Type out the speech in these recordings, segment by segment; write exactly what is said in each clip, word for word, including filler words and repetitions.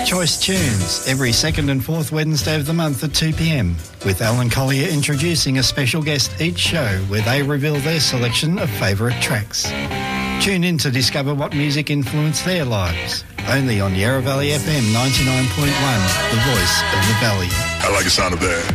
Choice Tunes, every second and fourth Wednesday of the month at two p m, with Alan Collier introducing a special guest each show where they reveal their selection of favourite tracks. Tune in to discover what music influenced their lives. Only on Yarra Valley F M ninety-nine point one, the voice of the valley. I like the sound of that.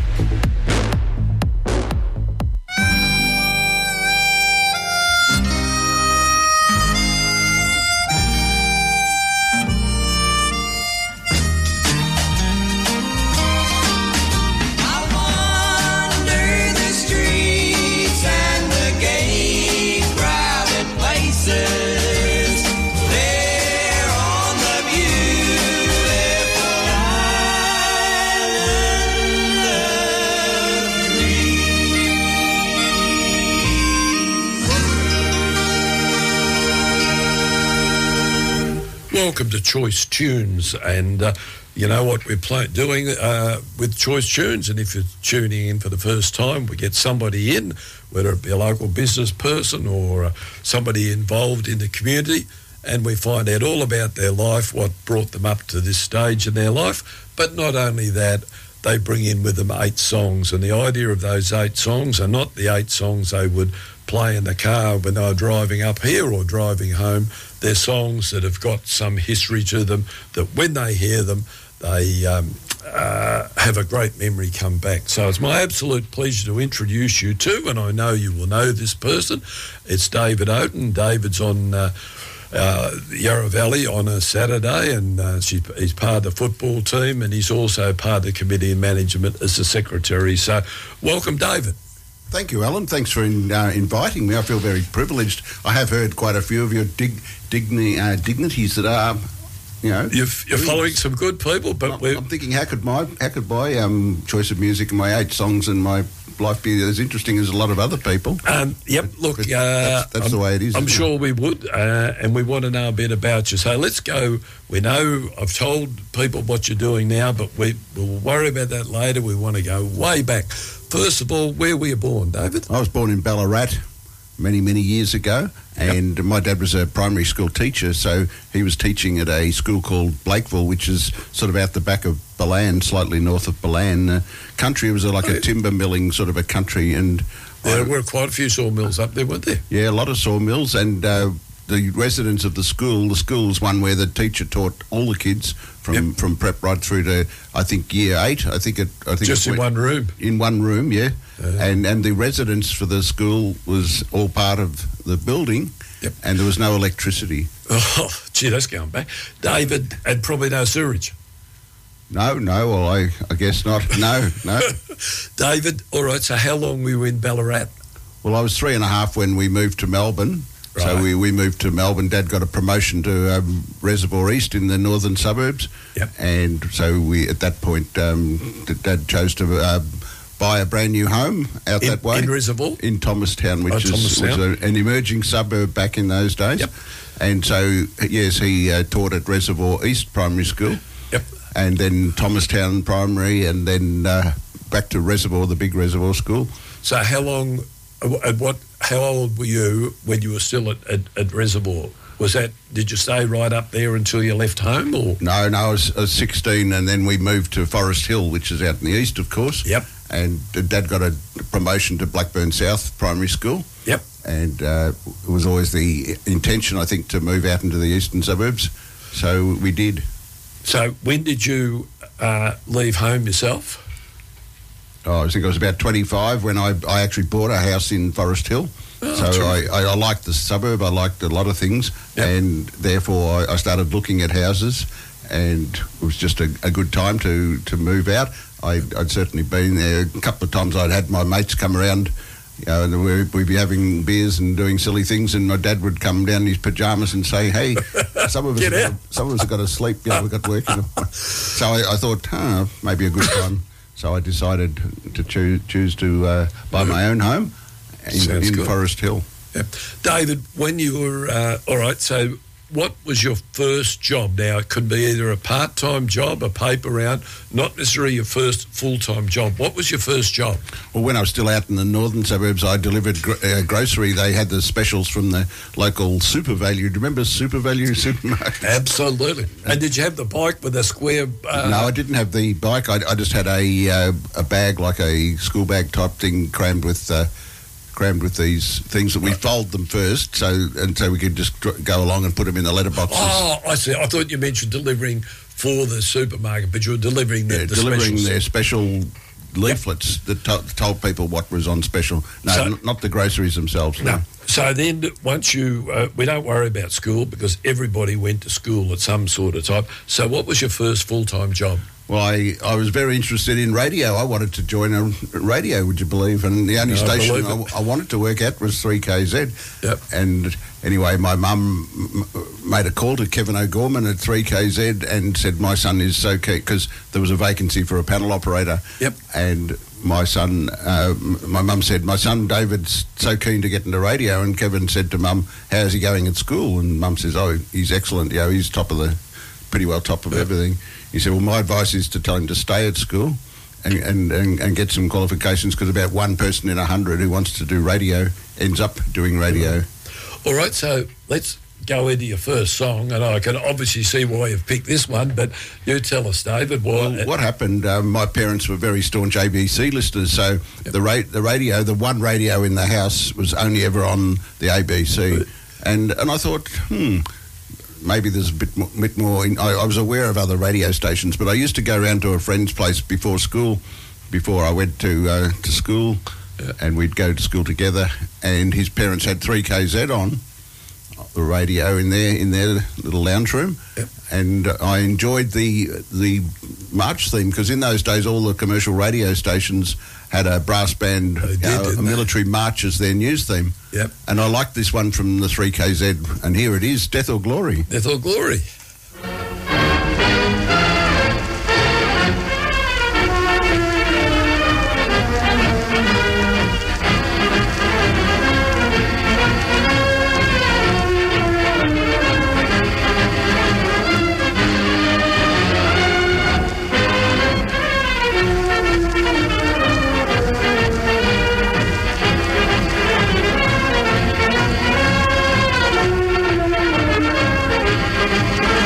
Welcome to Choice Tunes, and uh, you know what we're play- doing uh, with Choice Tunes, and if you're tuning in for the first time, we get somebody in, whether it be a local business person or uh, somebody involved in the community, and we find out all about their life, what brought them up to this stage in their life. But not only that, they bring in with them eight songs, and the idea of those eight songs are not the eight songs they would play in the car when they were driving up here or driving home. They're songs that have got some history to them, that when they hear them, they um, uh, have a great memory come back. So it's my absolute pleasure to introduce you to, and I know you will know this person. It's David Oaten. David's on uh, uh, Yarra Valley on a Saturday, and uh, she's, he's part of the football team, and he's also part of the committee and management as the secretary. So welcome, David. Thank you, Alan. Thanks for in, uh, inviting me. I feel very privileged. I have heard quite a few of your dig, digni, uh, dignities that are, you know... You've, you're following some good people, but I'm, we're... I'm thinking, how could my how could my um, choice of music and my eight songs and my life be as interesting as a lot of other people? Um, yep, but, look... But uh, that's that's the way it is. I'm sure it? we would, uh, and we want to know a bit about you. So let's go... We know I've told people what you're doing now, but we, we'll worry about that later. We want to go way back. First of all, where were you born, David? I was born in Ballarat many, many years ago, and yep. My dad was a primary school teacher, so he was teaching at a school called Blakeville, which is sort of out the back of Ballan, slightly north of Ballan. Uh, country, it was like oh, a timber milling sort of a country, and... There I, were quite a few sawmills up there, weren't there? Yeah, a lot of sawmills, and uh, the residents of the school, the school was one where the teacher taught all the kids from, yep. from prep right through to, I think, year eight. I think it... I think Just it in one room? In one room, yeah. Uh, and and the residence for the school was all part of the building, yep. and there was no electricity. Oh, gee, that's going back. David had probably no sewage. No, no, well, I, I guess not. No, no. David, all right, so how long were you in Ballarat? Well, I was three and a half when we moved to Melbourne. Right. So we, we moved to Melbourne. Dad got a promotion to um, Reservoir East in the northern suburbs. Yep. And so we, at that point, um, Dad chose to uh, buy a brand new home out in, that way. In Reservoir? In Thomastown, which oh, is, Thomastown. was a, an emerging suburb back in those days. Yep. And so, yes, he uh, taught at Reservoir East Primary School. Yep. And then Thomastown Primary, and then uh, back to Reservoir, the big Reservoir School. So how long, at what, how old were you when you were still at, at, at Reservoir? Was that, did you stay right up there until you left home, or? No, no, I was, I was sixteen, and then we moved to Forest Hill, which is out in the east, of course. Yep. And Dad got a promotion to Blackburn South Primary School. Yep. And uh, it was always the intention, I think, to move out into the eastern suburbs. So we did. So when did you uh, leave home yourself? Oh, I think I was about twenty-five when I, I actually bought a house in Forest Hill. Oh, so I, I, I liked the suburb, I liked a lot of things, yep. and therefore I, I started looking at houses, and it was just a, a good time to, to move out. I, I'd certainly been there a couple of times. I'd had my mates come around, you know, and we'd, we'd be having beers and doing silly things, and my dad would come down in his pyjamas and say, hey, some of us have got, some of us have got to sleep, you know, we've got work. You know. So I, I thought, huh, maybe a good time. So I decided to choose, choose to uh, buy my own home in, in Forest Hill. Yep. David, when you were, uh, all right, so what was your first job? Now, it could be either a part-time job, a paper round, not necessarily your first full-time job. What was your first job? Well, when I was still out in the northern suburbs, I delivered gro- uh, grocery. They had the specials from the local Super Value. Do you remember Super Value supermarket? Absolutely. And did you have the bike with a square... Uh, no, I didn't have the bike. I, I just had a uh, a bag, like a school bag type thing, crammed with... Uh, crammed with these things that we fold them first, so and so we could just dr- go along and put them in the letterboxes. Oh, I see. I thought you mentioned delivering for the supermarket, but you were delivering the, yeah, the delivering specials. their special leaflets yep. that to- told people what was on special. No, so, n- not the groceries themselves. No. no. So then, once you, uh, we don't worry about school because everybody went to school at some sort of time. So, what was your first full-time job? Well, I, I was very interested in radio. I wanted to join a radio, would you believe? And the only No, station I, I, I wanted to work at was three K Z. Yep. And anyway, my mum m- made a call to Kevin O'Gorman at three K Z and said, my son is so keen, because there was a vacancy for a panel operator. Yep. And my son, uh, my mum said, my son David's so keen to get into radio. And Kevin said to mum, how's he going at school? And mum says, oh, he's excellent. You know, he's top of the, pretty well top of yep. everything. He said, well, my advice is to tell him to stay at school and, and, and, and get some qualifications, because about one person in a hundred who wants to do radio ends up doing radio. All right, so let's go into your first song, and I can obviously see why you've picked this one, but you tell us, David. Why, well, what happened, um, my parents were very staunch A B C listeners, so yep. the, ra- the radio, the one radio in the house was only ever on the A B C. And, and I thought, hmm... maybe there's a bit more. Bit more in, I, I was aware of other radio stations, but I used to go around to a friend's place before school, before I went to uh, to school, yeah. and we'd go to school together. And his parents had three K Z on the radio in their in their little lounge room, yep. and uh, I enjoyed the the march theme, because in those days all the commercial radio stations had a brass band, did, you know, a military march as their news theme. Yep. And I liked this one from the three K Z, and here it is, Death or Glory. Death or Glory. Thank you.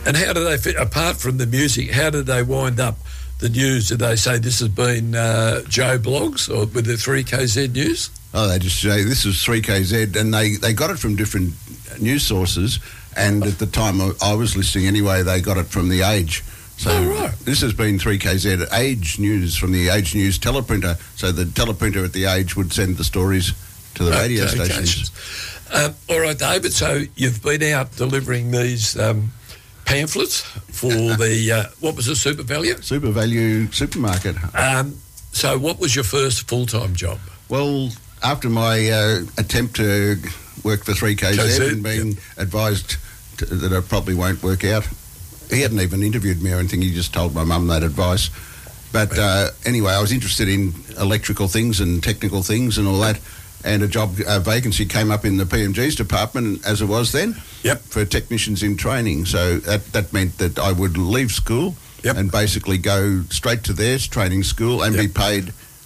And how do they fit, apart from the music, how did they wind up the news? Did they say this has been uh, Joe Blogs or with the three K Z News? Oh, they just say this is three K Z, and they, they got it from different news sources. And at the time I was listening anyway, they got it from The Age. So oh, right. This has been three K Z Age News from the Age News teleprinter. So the teleprinter at The Age would send the stories to the radio okay, stations. Um, all right, David, so you've been out delivering these um, pamphlets for the, uh, what was the Super Value? Super Value supermarket. Um, so what was your first full-time job? Well, after my uh, attempt to work for three K Z and being yep. advised to, that it probably won't work out, he hadn't even interviewed me or anything, he just told my mum that advice. But uh, anyway, I was interested in electrical things and technical things and all that, and a job uh, vacancy came up in the P M G's department, as it was then, yep. for technicians in training. So that, that meant that I would leave school yep. and basically go straight to their training school and yep. be paid.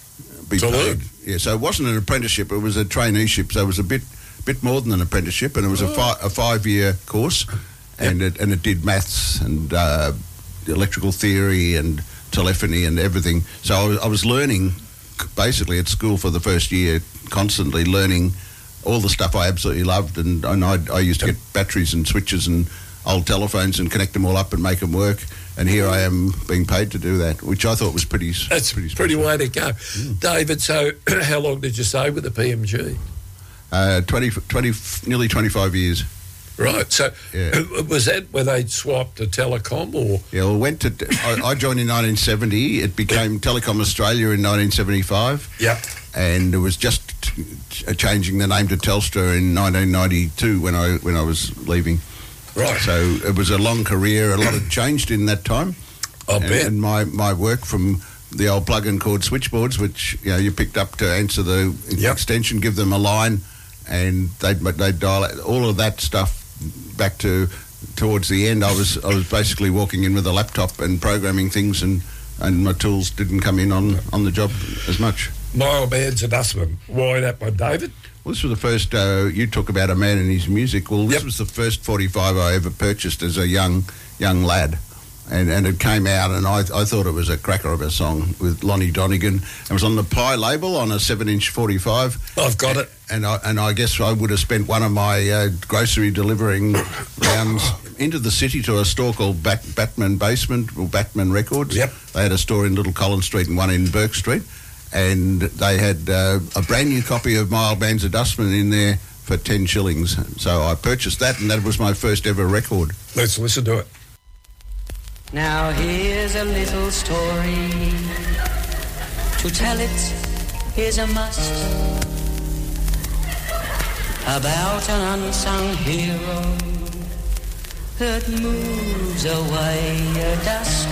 Be to paid. learn. Yeah, so it wasn't an apprenticeship, it was a traineeship, so it was a bit bit more than an apprenticeship, and it was oh. a, fi- a five-year course. And it, and it did maths and uh, electrical theory and telephony and everything. So I was, I was learning basically at school for the first year, constantly learning all the stuff I absolutely loved. And, and I, I used to get batteries and switches and old telephones and connect them all up and make them work. And here I am being paid to do that, which I thought was pretty That's pretty, pretty way to go. Mm. David, so how long did you stay with the P M G? Uh, twenty, twenty, nearly twenty-five years. Right, so yeah. was that where they swapped to Telecom or? Yeah, well, went to. I, I joined in nineteen seventy. It became Telecom Australia in nineteen seventy-five. Yep. And it was just t- changing the name to Telstra in nineteen ninety-two when I when I was leaving. Right. So it was a long career. A lot had changed in that time. I and, bet. And my, my work from the old plug-in cord switchboards, which you know you picked up to answer the yep. extension, give them a line, and they'd they'd dial it, all of that stuff. Back to towards the end, I was I was basically walking in with a laptop and programming things, and, and my tools didn't come in on, on the job as much. My old man's a dustman. Why that one, David? Well, this was the first. Uh, you talk about a man and his music. Well, this yep. was the first forty-five I ever purchased as a young young lad. And, and it came out, and I, I thought it was a cracker of a song with Lonnie Donegan. It was on the Pie label on a seven-inch forty-five. I've got it. And I and I guess I would have spent one of my uh, grocery delivering rounds into the city to a store called Bat, Batman Basement or Batman Records. Yep. They had a store in Little Collins Street and one in Burke Street, and they had uh, a brand new copy of My Old Man's a Dustman in there for ten shillings. So I purchased that, and that was my first ever record. Let's listen to it. Now here's a little story. To tell it is a must. About an unsung hero that moves away a dust.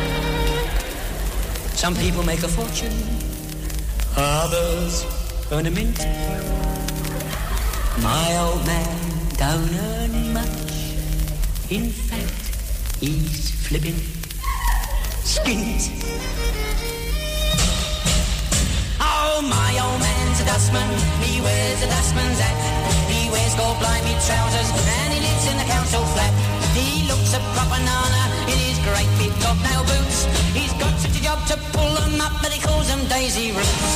Some people make a fortune, others earn a mint. My old man don't earn much. In fact, he's flipping skint. Oh, my old man's a dustman. He wears a dustman's hat. He wears gold blimey trousers and he lives in the council flat. He looks a proper nana in his great big hobnail boots. He's got such a job to pull them up that he calls them daisy roots.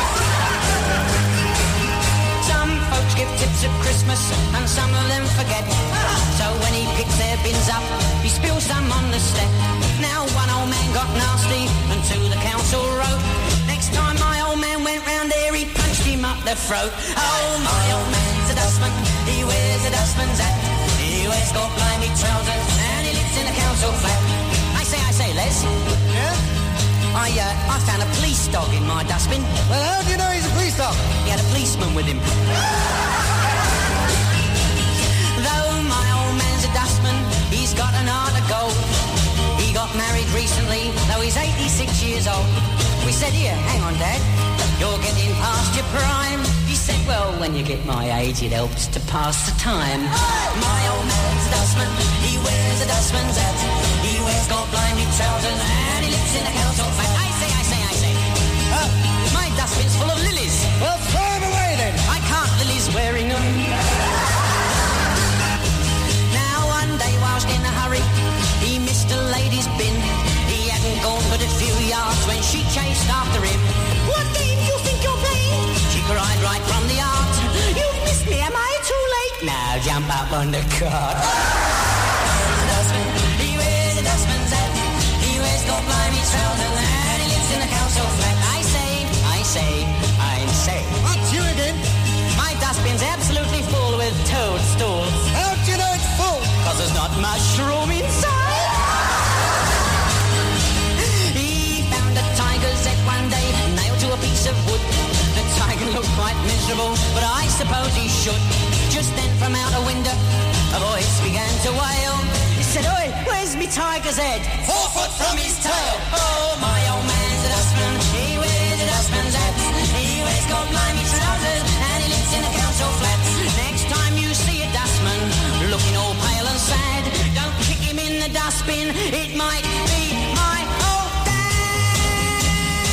Some folks give tips at Christmas and some of them forget. So when he picks their bins up, he spills some on the step. Now one old man got nasty and to the council wrote, next time my old man went round there, he punched him up the throat. Oh, my old man's a dustman, he wears a dustman's hat. He wears gold blimey trousers and he lives in a council flat. I say, I say, Les. Yeah? I, uh, I found a police dog in my dustbin. Well, how do you know he's a police dog? He had a policeman with him. Though my old man's a dustman, he's got an heart of gold. He got married recently, though he's eighty-six years old. We said, here, hang on, Dad, you're getting past your prime. He said, well, when you get my age, it helps to pass the time. My old man's a dustman, he wears a dustman's hat. He wears gold blimey trousers and he lives in a council flat. I say, I say, I say, uh, my dustbin's full of lilies. Well, throw him away then. I can't, Lily's wearing them. Now one day whilst in a hurry, now jump up on the cart. Dustman, he wears a dustman's hat. He wears gold blimey trousers and he lives in a council flat. I say, I say, I say. What's you again? My dustbin's absolutely full with toadstools. How do you know it's full? Cause there's not much room inside. He found a tiger's egg one day, nailed to a piece of wood. The tiger looked quite miserable, but I suppose he should. Just then from out a window, a voice began to wail. He said, oi, where's me tiger's head? Four foot from his tail. Oh, my old man's a dustman. He wears a dustman's hat. He wears gold blimey trousers and he lives in a council flat. Next time you see a dustman looking all pale and sad, don't kick him in the dustbin. It might be my old dad.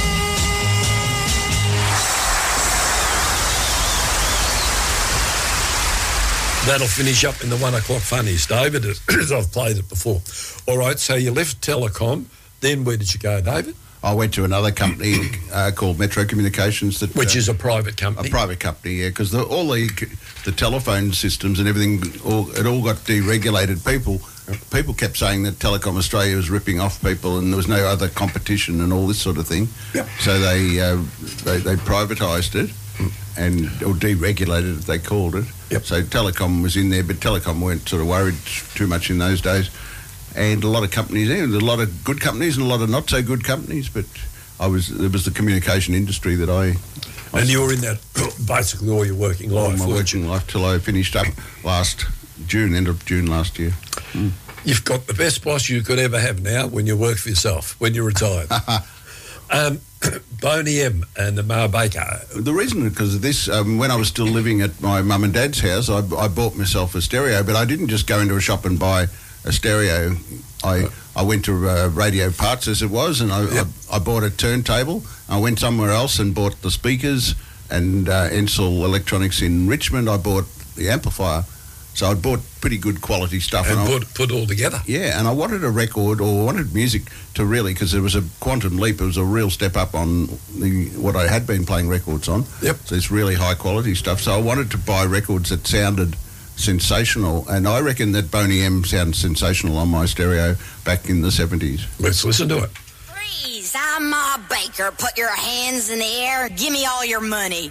That'll finish up in the one o'clock funnies, David, as I've played it before. All right, so you left Telecom. Then where did you go, David? I went to another company uh, called Metro Communications, that Which uh, is a private company. a private company, yeah, because all the the telephone systems and everything, all, it all got deregulated. People people kept saying that Telecom Australia was ripping off people and there was no other competition and all this sort of thing. Yep. So they uh, they, they privatised it and or deregulated it, they called it. Yep. So Telecom was in there, but Telecom weren't sort of worried too much in those days. And a lot of companies there, a lot of good companies and a lot of not so good companies, but I was it was the communication industry that I... I And you were in that basically all your working all life. my weren't you? working life till I finished up last June, end of June last year. Mm. You've got the best boss you could ever have now when you work for yourself, when you're retired. um, Boney M and the Ma Baker. The reason, because of this, um, when I was still living at my mum and dad's house, I, I bought myself a stereo, but I didn't just go into a shop and buy a stereo. I I went to uh, Radio Parts, as it was, and I, Yep. I, I bought a turntable. I went somewhere else and bought the speakers and uh, Ensel Electronics in Richmond. I bought the amplifier. So I bought pretty good quality stuff. And I, put, put all together. yeah, and I wanted a record or wanted music to really, because there was a quantum leap. It was a real step up on the what I had been playing records on. Yep. So it's really high quality stuff. So I wanted to buy records that sounded sensational, and I reckon that Boney M sounded sensational on my stereo back in the seventies. Let's listen to it. Freeze! I'm Ma Baker. Put your hands in the air. Give me all your money.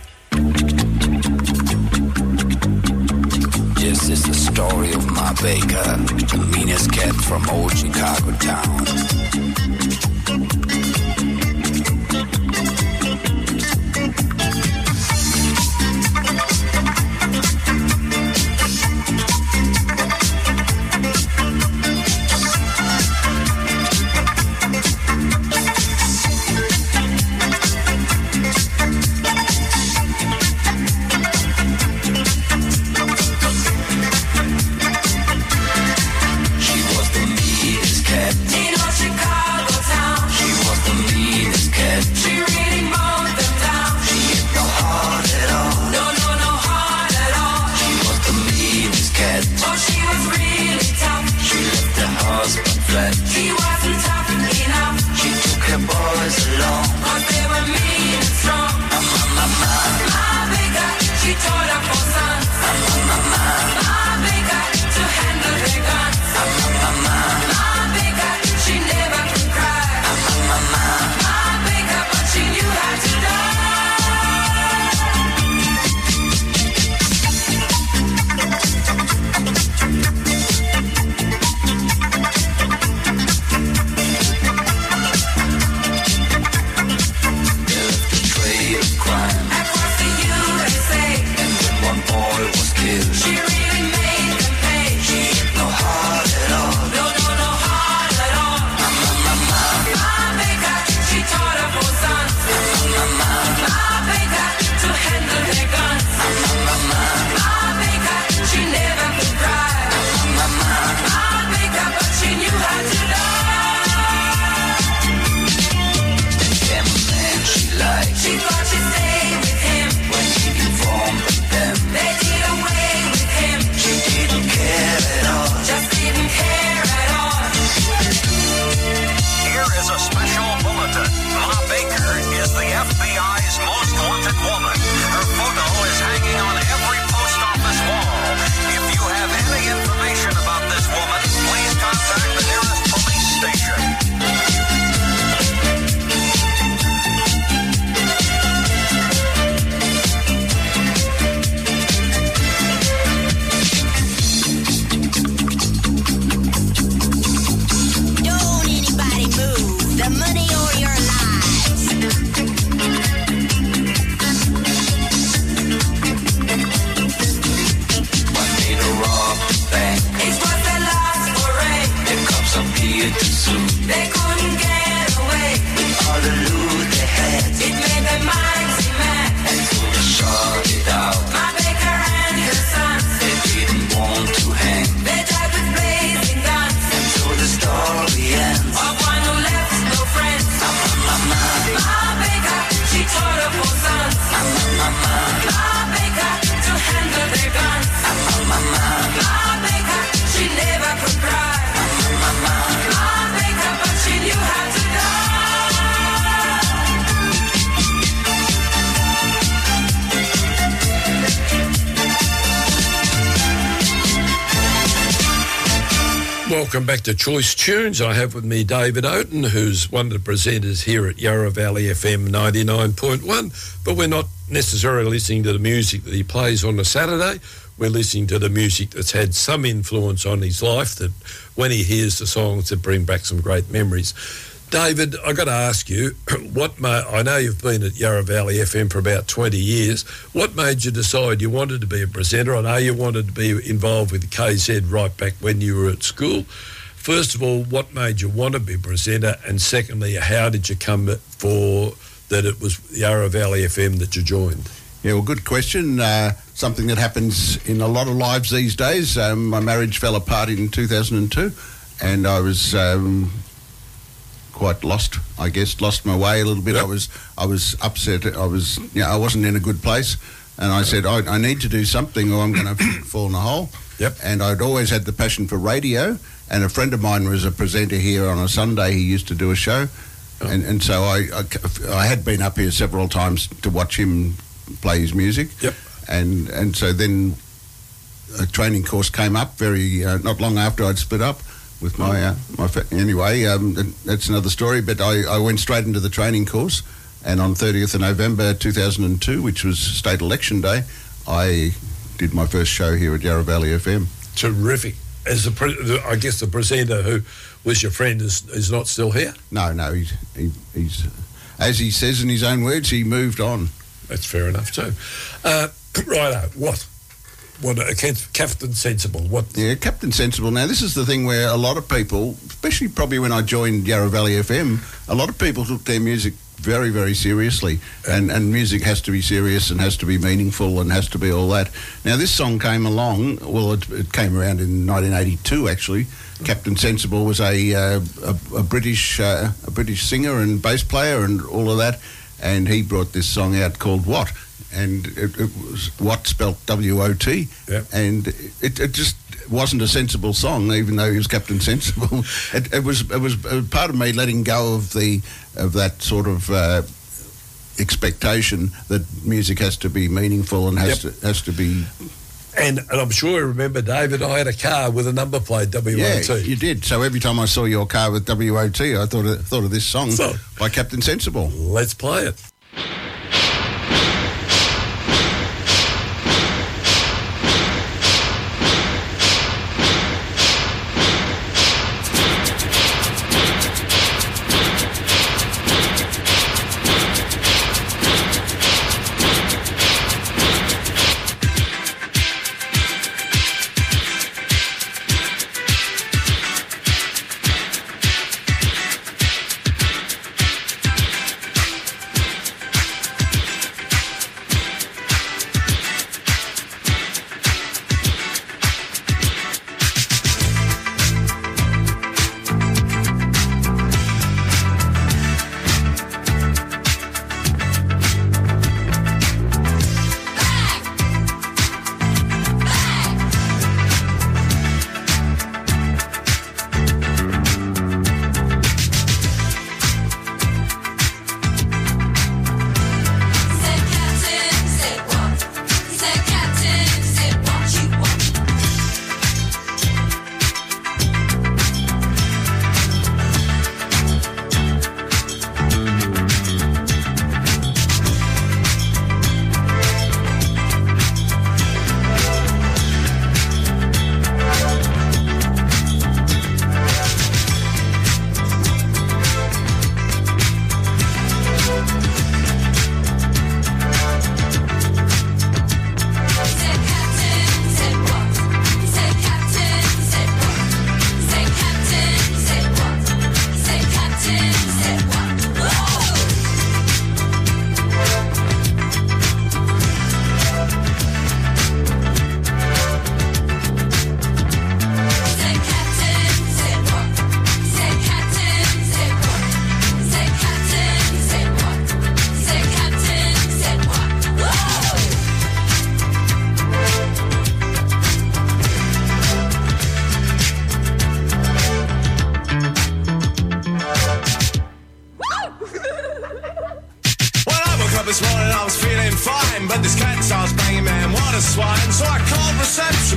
This is the story of Ma Baker, the meanest cat from old Chicago town. She thought she'd stay with him when she informed them. They did away with Welcome back to Choice Tunes. I have with me David Oaten, who's one of the presenters here at Yarra Valley F M ninety-nine point one, but we're not necessarily listening to the music that he plays on a Saturday. We're listening to the music that's had some influence on his life, that when he hears the songs that bring back some great memories. David, I got to ask you, what ma- I know you've been at Yarra Valley F M for about twenty years. What made you decide you wanted to be a presenter? I know you wanted to be involved with K Z right back when you were at school. First of all, what made you want to be a presenter? And secondly, how did you come for that it was Yarra Valley F M that you joined? Yeah, well, good question. Uh, something that happens in a lot of lives these days. Um, my marriage fell apart in two thousand two, and I was... Um, quite lost, I guess, lost my way a little bit. Yep. I was I was upset. I was, you know, I wasn't in a good place, and I said, I, I need to do something or I'm going to fall in a hole. Yep. And I'd always had the passion for radio, and a friend of mine was a presenter here on a Sunday. He used to do a show, oh. and, and so I, I, I had been up here several times to watch him play his music. Yep. And, and so then a training course came up very, uh, not long after I'd split up with my uh, my fa- anyway, um, that's another story. But I, I went straight into the training course, and on thirtieth of November two thousand two, which was state election day, I did my first show here at Yarra Valley F M. Terrific. As the pre- I guess the presenter who was your friend is is not still here. No, no, he's he, he's as he says in his own words, he moved on. That's fair enough too. Uh, righto, what? What uh, Captain Sensible? What? Yeah, Captain Sensible. Now, this is the thing where a lot of people, especially probably when I joined Yarra Valley F M, a lot of people took their music very, very seriously, and, and music has to be serious and has to be meaningful and has to be all that. Now, this song came along, well, it, it came around in nineteen eighty-two, actually. Captain Sensible was a, uh, a, a British uh, a British singer and bass player and all of that, and he brought this song out called What? And it, it was What spelt W O T, yep. and it, it just wasn't a sensible song, even though he was Captain Sensible. it, it was it was part of me letting go of the of that sort of uh, expectation that music has to be meaningful and has yep. to has to be. And, and I'm sure you remember, David, I had a car with a number plate W O T. Yeah, you did. So every time I saw your car with W O T, I thought of, thought of this song so, by Captain Sensible. Let's play it.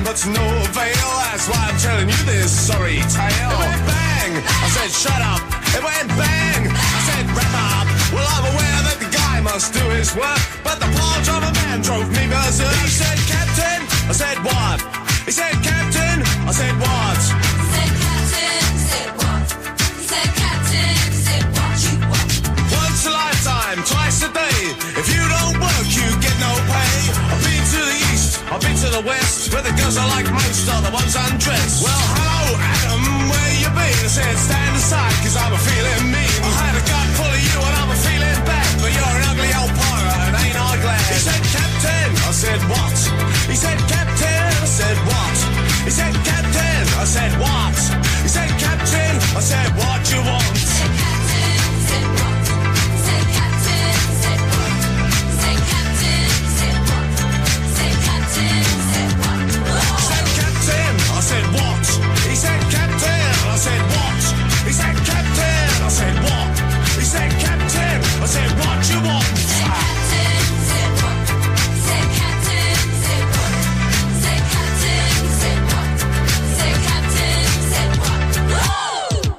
but to no avail. That's why I'm telling you this sorry tale. It went bang, I said shut up. It went bang, I said wrap up. Well, I'm aware that the guy must do his work, but the part of a man drove me berserk. He said, Captain, I said what? He said, Captain, I said what? He said, Captain, said what? He said, Captain, said what you want. Once a lifetime, twice a day. If you don't work, you get no pay. I've been to the east, I've been to the west, where the girls I like most are the ones undressed. Well, hello, Adam, where you been? I said, stand aside, cause I'm a feeling mean. I had a gut full of you and I'm a feeling bad, but you're an ugly old pirate and ain't I glad? He said, Captain, I said, what? He said, Captain, I said, what? He said, Captain, I said, what? He said, Captain, I said, what you want? He said, Captain, said what? He said, Captain, said what? He said, Captain, said what? He said, Captain, said what? He said, Captain, I said, what? He said, Captain, I said, what? He said, Captain, I said, what? He said, Captain, I said, what you want? He said, Captain, said what? He said, Captain, said what? He said, Captain, said what? He said, Captain, said what? Woo!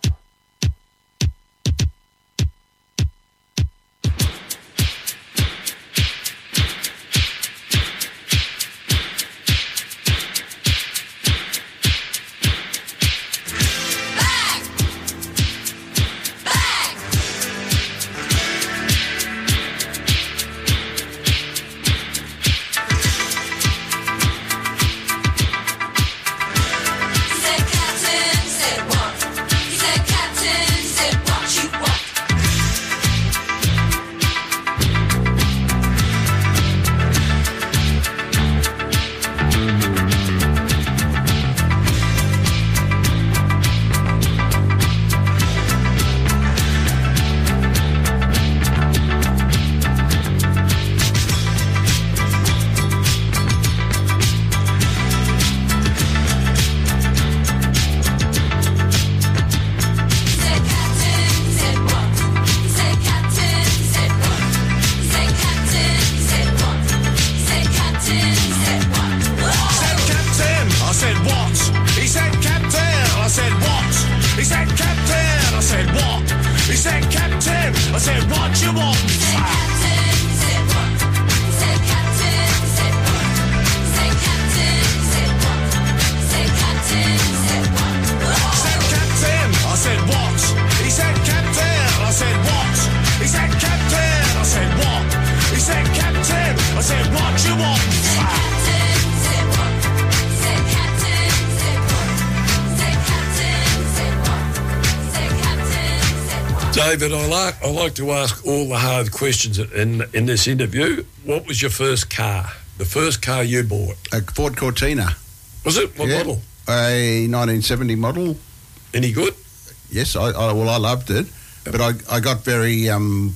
Bang! Bang! He said, Captain, said what? He said, Captain, said what you want. He said, Captain, said what? He said, Captain, said what? He said, Captain, said what? He said, Captain, said what? He said, Captain, I said, what? He said, Captain, I said, what? He said, Captain, I said, what? He said, Captain, I said, what you want? He said, Captain, said what? He said, Captain, said what? He said, Captain, said what? He said, Captain, said what? He said, Captain, I said, what? He said, Captain, I said, what? He said, Captain, I said, what? He said, Captain, I said, what you want? He said, Captain, said what? He said, Captain, said what? He said, Captain, said what? He said, Captain, said what? David, I like I like to ask all the hard questions in in this interview. What was your first car? The first car you bought? A Ford Cortina. Was it? What Yeah. model? A nineteen seventy model. Any good? Yes, I, I well, I loved it, but I, I got very, um,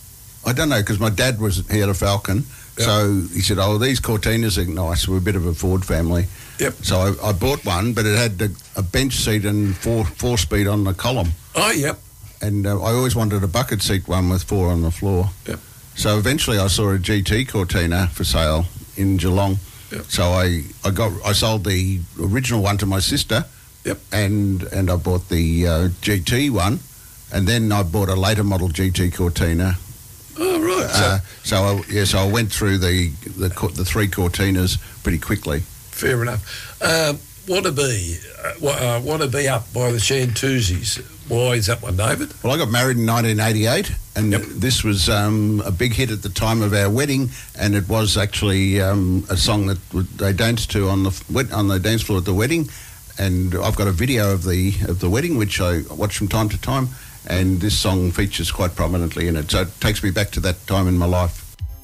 I don't know, because my dad was, he had a Falcon, Yep. so he said, oh, these Cortinas are nice, we're a bit of a Ford family. Yep. So I, I bought one, but it had a, a bench seat and four, four speed on the column, Oh, yep. and uh, I always wanted a bucket seat one with four on the floor. Yep. So eventually I saw a G T Cortina for sale in Geelong. Yep. So I, I got I sold the original one to my sister. Yep. And and I bought the uh, G T one, and then I bought a later model G T Cortina. Oh, right. So, Uh, so I, yeah, so I went through the the, co- the three Cortinas pretty quickly. fair enough. Um, want to be, uh, wa- uh, want to be up by the Shantuzis. Why is that one, David? Well, I got married in nineteen eighty-eight, and Yep. this was um, a big hit at the time of our wedding, and it was actually um, a song that w- they danced to on the f- wed- on the dance floor at the wedding. And I've got a video of the of the wedding, which I watch from time to time, and this song features quite prominently in it. So it takes me back to that time in my life.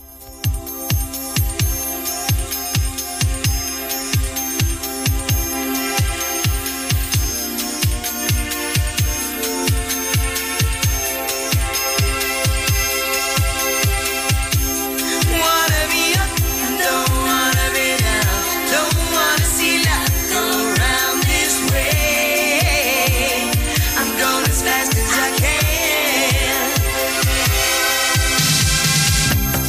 Wanna be up, don't wanna be down, don't wanna see life go round this way. I'm going as fast as I can.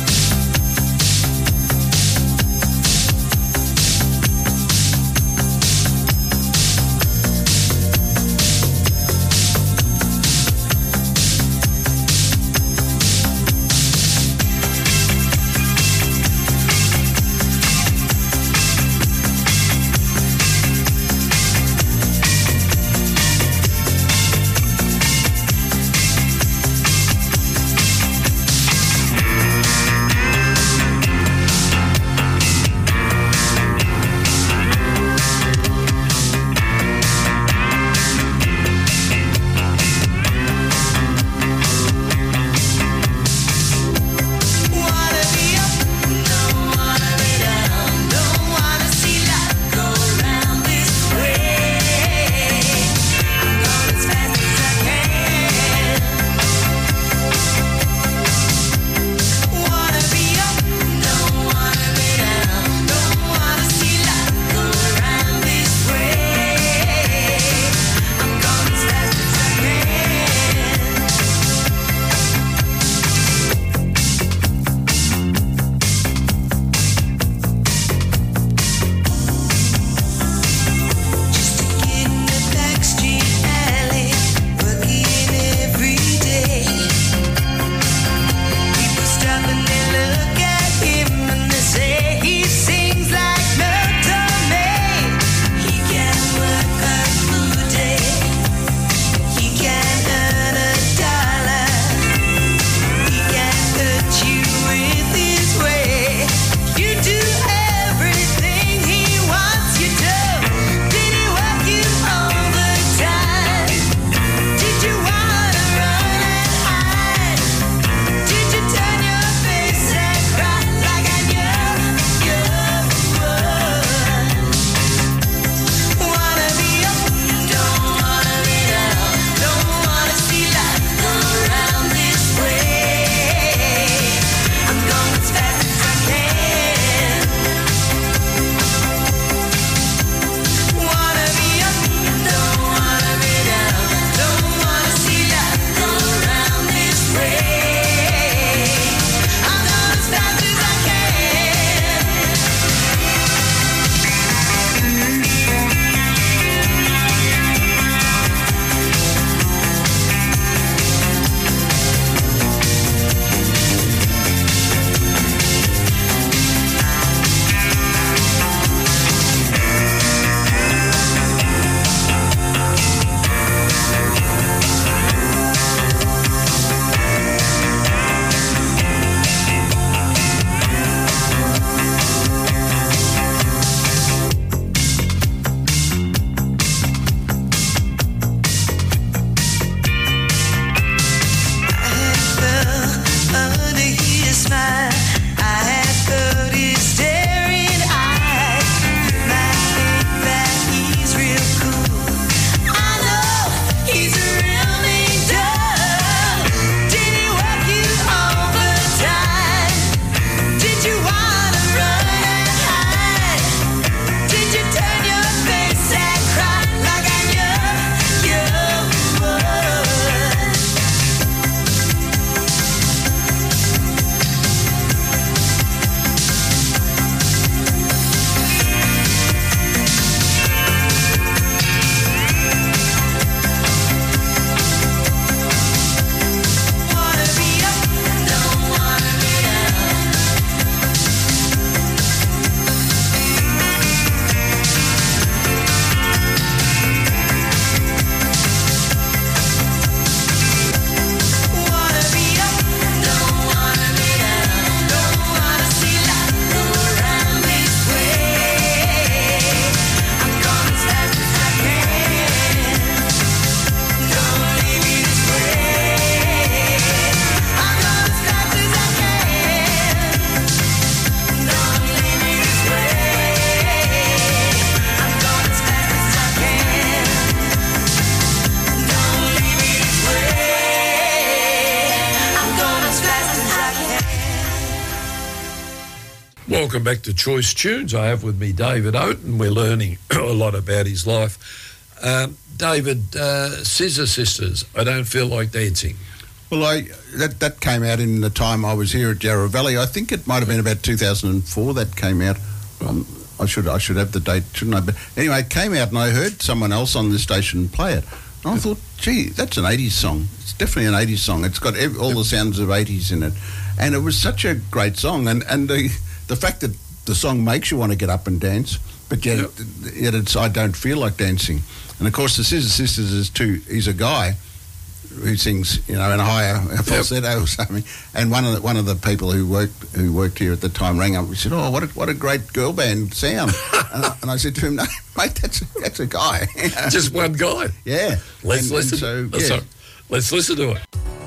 Welcome back to Choice Tunes. I have with me David Oaten. We're learning a lot about his life. Um, David, uh, Scissor Sisters, I Don't Feel Like Dancing. Well, I that that came out in the time I was here at Yarra Valley. I think it might have been about two thousand four that came out. Um, I should I should have the date, shouldn't I? But anyway, it came out and I heard someone else on the station play it. And I thought, gee, that's an eighties song. It's definitely an eighties song. It's got ev- all the sounds of eighties in it. And it was such a great song. And, and the, the fact that the song makes you want to get up and dance, but yet, Yep. yet it's I Don't Feel Like Dancing. And, of course, the Scissor Sisters is two, he's a guy who sings, you know, in a higher falsetto or something. And one of the, one of the people who worked who worked here at the time rang up and said, "Oh, what a, what a great girl band sound!" and, I, and I said to him, "No, mate, that's a, that's a guy." Just one guy. Yeah. Let's And- and listen. so, oh, yeah. sorry. Let's listen to it.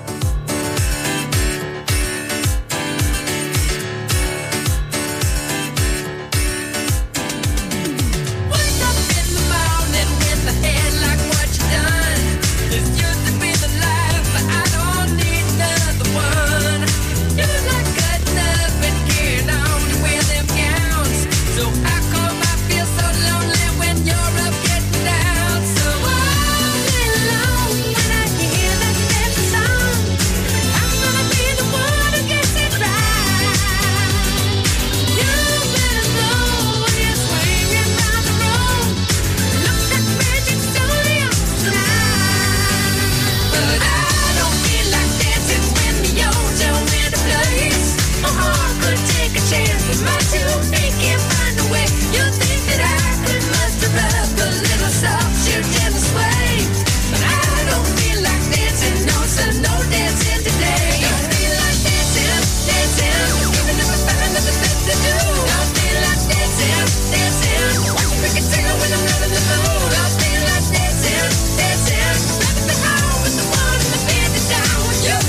Wake up in the morning with the head like what you done. This used to be the life, but I don't need another one. You like cutting up and carrying on to wear them gowns. So how come I feel so lonely when you're up getting down? So all day long when I hear that dance song, I'm gonna be the one who gets it right. You better know when you're swinging round the road, look like magic studio tonight. But I don't feel like dancing when the old don't in a place. My heart could take a chance, but my two feet can't find a way. You think that I could muster up a little soft shoe gentle sway, but I don't feel like dancing, no, so no dancing today. Don't feel like dancing, dancing, even if I find nothing better to do. Don't feel like dancing, dancing, I can tell when I'm not in the mood. Don't feel like dancing, dancing, rather be home with the one in the bed that's down with you.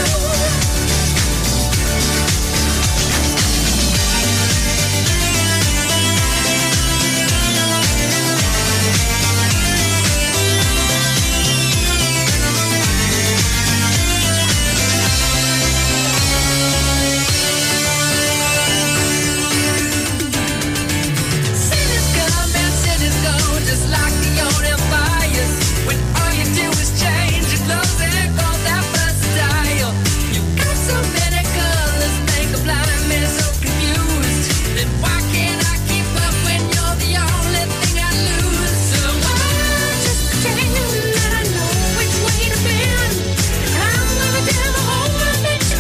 Cities come and cities go, just like the old empires. When all you do is change your clothes and go that versatile. You got so many colors, make a blind man so confused. Then why can't I keep up when you're the only thing I lose? So I just pretend that I know which way to bend. I'm gonna do the whole world that you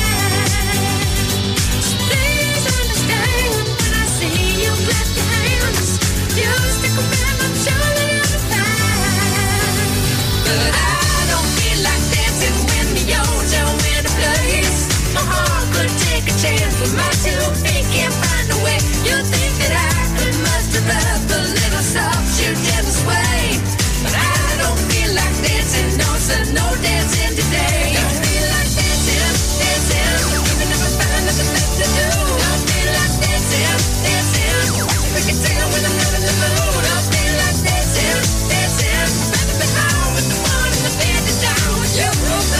mad. Please understand when I see you clap your hands. You stick around, I'm sure that you'll be fine. But I don't feel like dancing when the old don't in a place. My heart could take a chance, but my two feet can't find a way. You think that I could muster up a little soft shoe gentle sway, but I don't feel like dancing, no, so no dancing today. Don't feel like dancing, dancing, even if I find nothing left to do. Don't feel like dancing, dancing, I can tell when I'm not in the mood. Don't feel like dancing, dancing, rather be home with the one in the bed that's down with you.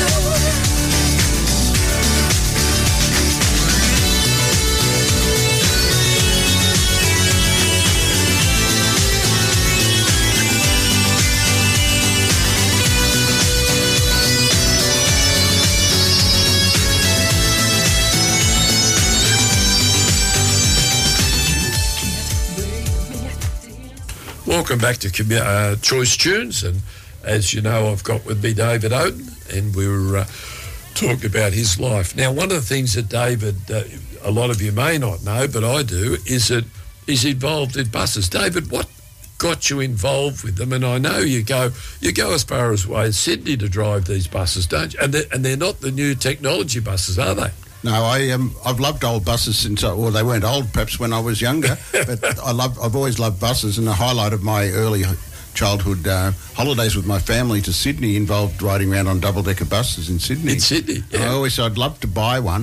Welcome back to commu- uh, Choice Tunes, and as you know, I've got with me David Oaten, and we were uh, talking about his life. Now, one of the things that David, uh, a lot of you may not know, but I do, is that he's involved in buses. David, what got you involved with them? And I know you go you go as far as way as Sydney to drive these buses, don't you? And they're, and they're not the new technology buses, are they? No, I um, I've loved old buses since I, well, they weren't old perhaps when I was younger, but I love I've always loved buses, and the highlight of my early childhood uh, holidays with my family to Sydney involved riding around on double decker buses in Sydney. In Sydney, And I yeah. always said I'd love to buy one.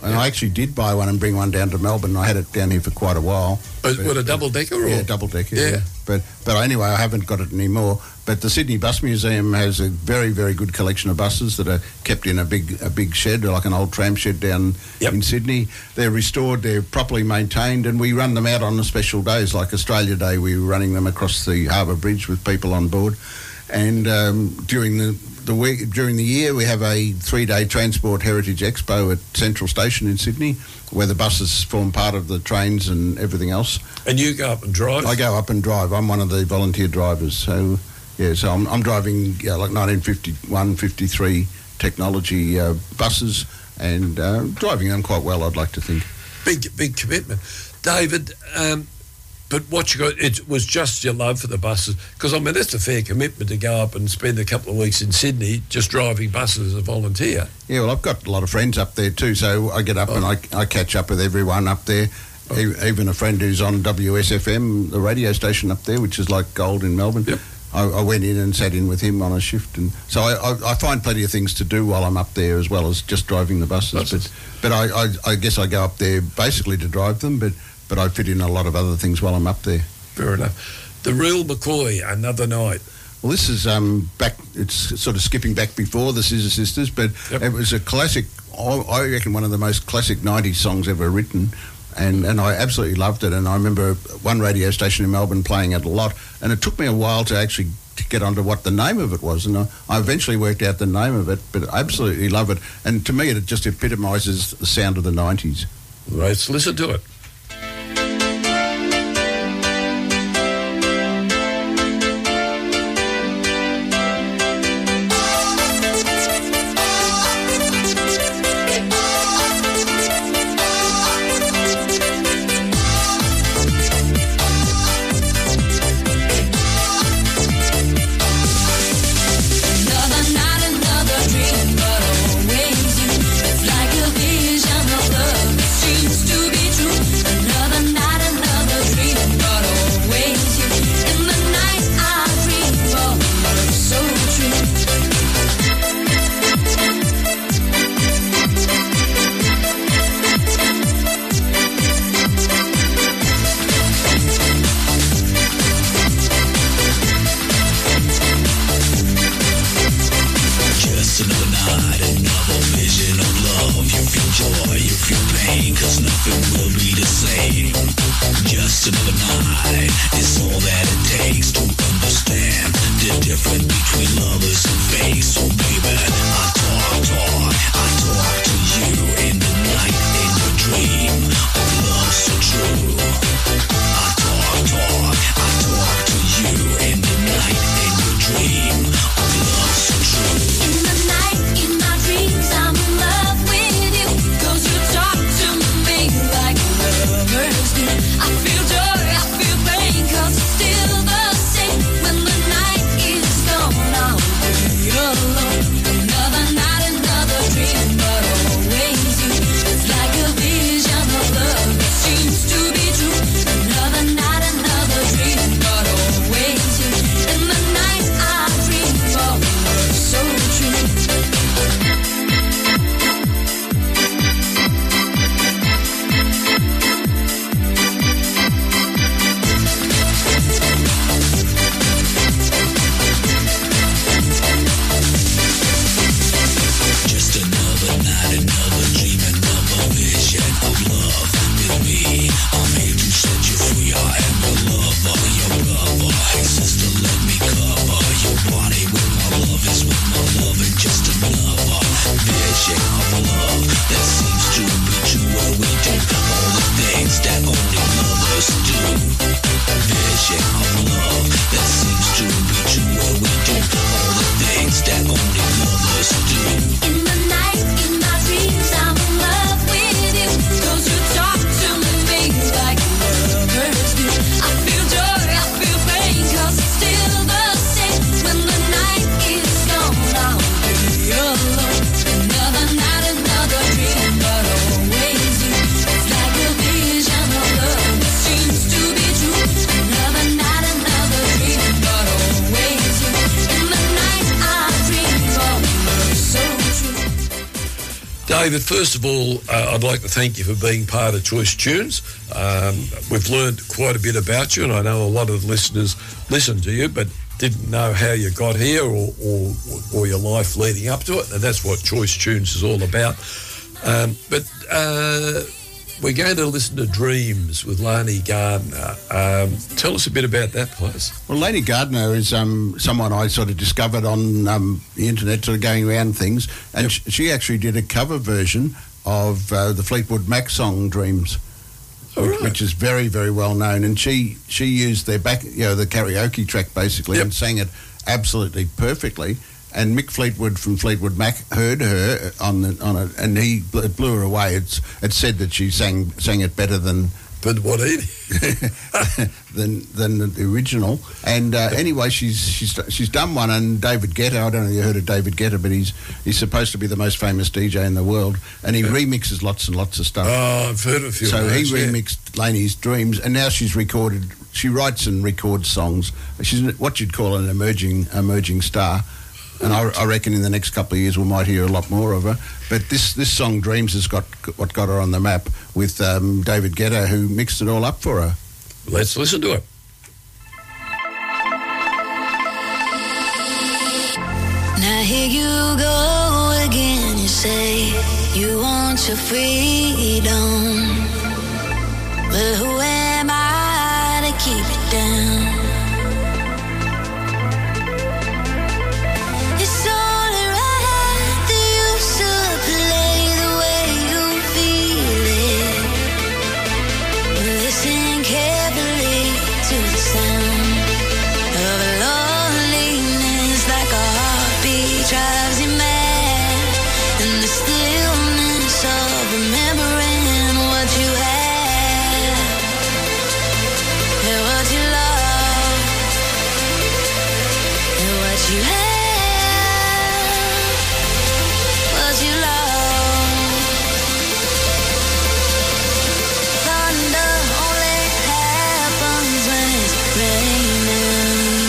And I actually did buy one and bring one down to Melbourne. I had it down here for quite a while. Uh, But what, a it- double decker? Or? Yeah, double decker. Yeah. Yeah. But but anyway, I haven't got it anymore. But the Sydney Bus Museum has a very very good collection of buses that are kept in a big a big shed, like an old tram shed down Yep. in Sydney. They're restored, they're properly maintained, and we run them out on the special days, like Australia Day. We were running them across the Harbour Bridge with people on board, and um, during the the week during the year we have a three-day Transport Heritage Expo at Central Station in Sydney, where the buses form part of the trains and everything else. And you go up and drive? I go up and drive. I'm one of the volunteer drivers. So, yeah, so I'm, I'm driving yeah, like nineteen fifty-one, fifty-three technology uh, buses and uh, driving them quite well, I'd like to think. Big, big commitment. David, um, but what you got, it was just your love for the buses, because, I mean, that's a fair commitment to go up and spend a couple of weeks in Sydney just driving buses as a volunteer. Yeah, well, I've got a lot of friends up there too, so I get up Oh. and I, I catch up with everyone up there. E- Even a friend who's on W S F M, the radio station up there, which is like gold in Melbourne. Yep. I, I went in and sat in with him on a shift, and so I, I, I find plenty of things to do while I'm up there, as well as just driving the buses. Buses. But, but I, I, I guess I go up there basically to drive them, but, but I fit in a lot of other things while I'm up there. Fair enough. The Real McCoy, Another Night. Well, this is um, back. It's sort of skipping back before the Scissor Sisters, but Yep. it was a classic. I I reckon one of the most classic nineties songs ever written, and, and I absolutely loved it. And I remember one radio station in Melbourne playing it a lot, and it took me a while to actually to get onto what the name of it was, and I, I eventually worked out the name of it. But I absolutely love it, and to me, it just epitomises the sound of the nineties. Right, let's listen to it. Another night, another dream, but always you. It's like a vision of love that seems to be true. Another night, another dream, but always you. In the night I dream of love so true. Just another night, another vision of love. You feel joy, you feel pain, cause nothing will be the same. Just another night is all that it takes to understand the difference between lovers and fake. So baby, I talk, talk, I talk to you in the night, in your dream of love so true. I talk, talk, I talk to you in the night, in your dream of love so true. In the night, in my dreams, I'm in love with you. 'Cause you talk to me like lovers do. I feel joy, I feel pain, 'cause it's still the same. When the night is gone, I'll be alone. Another night, another dream, but always you. It's like a vision of love that seems to be true. Another night, another dream, but always you. In the night, I dream of love so true. Just another night, another dream, another vision of love with me. I'm here to set you free. I am your lover, your brother. Hey sister, let me cover your body with my love. Is with my love and just another vision of love that seems to be true. Where we do all the things that only lovers do. Vision of love that seems to be true. Where we do all the things that only lovers do. In the night, in my dreams, I'm in love with you. 'Cause you talk to me like lovers do. I feel joy, I feel pain, 'cause it's still the same. When the night is gone, I'll be alone. Another night, another dream, but always you. It's like a vision of love that seems to be true. Another night, another dream, but David, first of all, uh, I'd like to thank you for being part of Choice Tunes. Um, we've learned quite a bit about you, and I know a lot of the listeners listen to you, but didn't know how you got here or, or, or your life leading up to it, and that's what Choice Tunes is all about. Um, but uh, we're going to listen to Dreams with Lani Gardner. Um, tell us a bit about that, please. Well, Lani Gardner is um, someone I sort of discovered on um, the internet, sort of going around things, and Yep. sh- she actually did a cover version of uh, the Fleetwood Mac song Dreams, All which, right. which is very, very well known. And she she used their back, you know, the karaoke track basically, Yep. and sang it absolutely perfectly. And Mick Fleetwood from Fleetwood Mac heard her on the, on it, and he bl- it blew her away. It's it said that she sang sang it better than But what Edie? than than the original. And uh, anyway, she's she's she's done one. And David Guetta, I don't know if you heard of David Guetta, but he's he's supposed to be the most famous D J in the world, and he remixes lots and lots of stuff. Oh, I've heard a few So of he those, yeah. remixed Lani's Dreams, and now she's recorded. She writes and records songs. She's what you'd call an emerging emerging star. And I, I reckon in the next couple of years we might hear a lot more of her. But this, this song, Dreams, has got what got her on the map with um, David Guetta, who mixed it all up for her. Let's listen to it. Now here you go again. You say you want your freedom, but who am I to keep it down? It's only right that you should play the way you feel it. Listen carefully to the sound of loneliness, like a heartbeat drives you mad, and the stillness of remembering what you had and what you love and what you had. What you love. Thunder only happens when it's raining.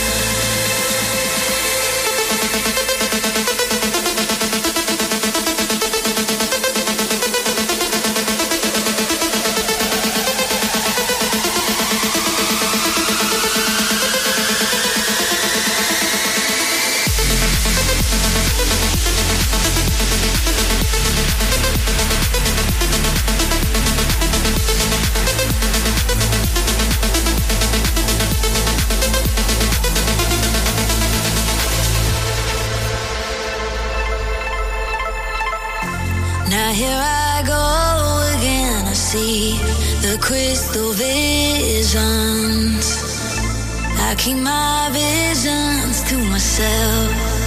Now here I go again. I see the crystal visions. I keep my visions to myself.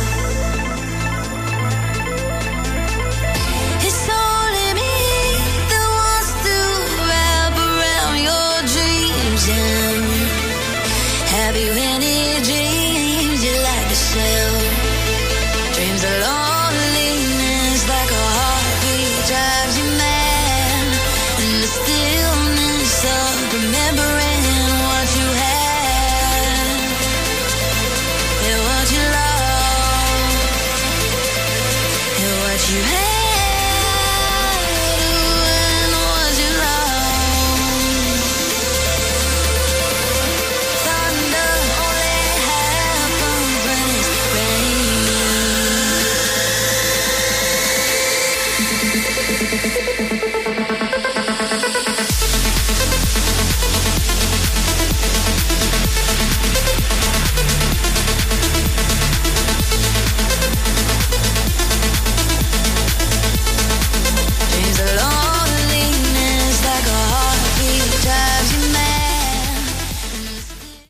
It's only me that wants to wrap around your dreams. And have you any dreams you like to sell? Dreams of